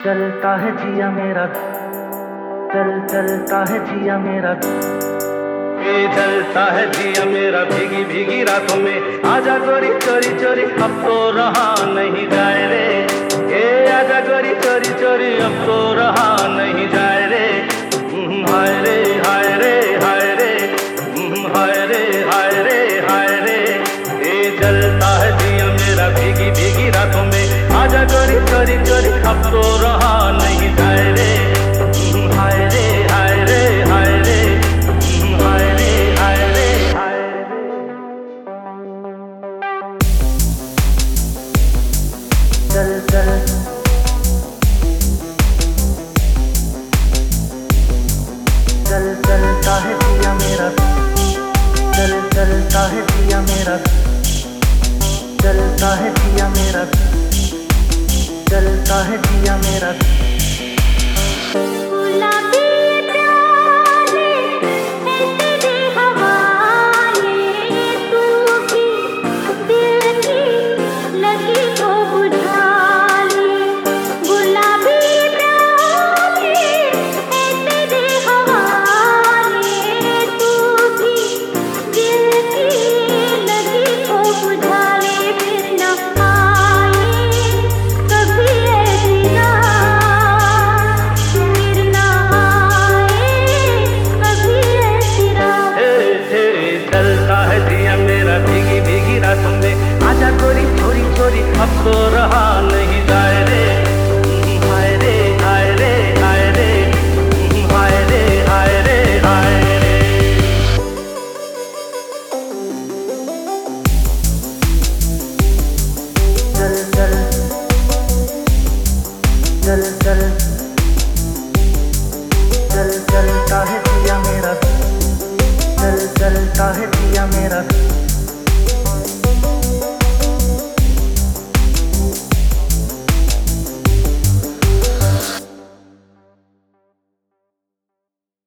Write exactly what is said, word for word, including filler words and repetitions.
चलता है जिया मेरा, चल चलता है जिया मेरा, ये चलता है जिया मेरा भीगी भीगी रातों में। आजा गोरी चोरी चोरी अब तो रहा नहीं जाए रे, ये आजा गोरी चोरी चोरी अब तो रहा नहीं जाए रे। हाय रे हाय रे हाय रे, हाय रे हाय रे हाय रे, ये चलता है जिया मेरा भीगी भीगी रातों में। आजा गोरी चोरी चोरी अब तो रहा नहीं जाए रे। हाय रे हाय रे हाय रे, हाय रे हाय रे हाय रे। चल चल चल चलता है जिया मेरा, चल चलता है जिया मेरा, चलता है जिया मेरा, चलता है जिया मेरा। आजा गोरी चोरी चोरी अब तो रहा नहीं जाए रे। हाय रे हाय रे हाय रे, हाय रे हाय रे हाय रे। चल चल चल चल चल चलता है जिया मेरा, चल चलता है जिया मेरा।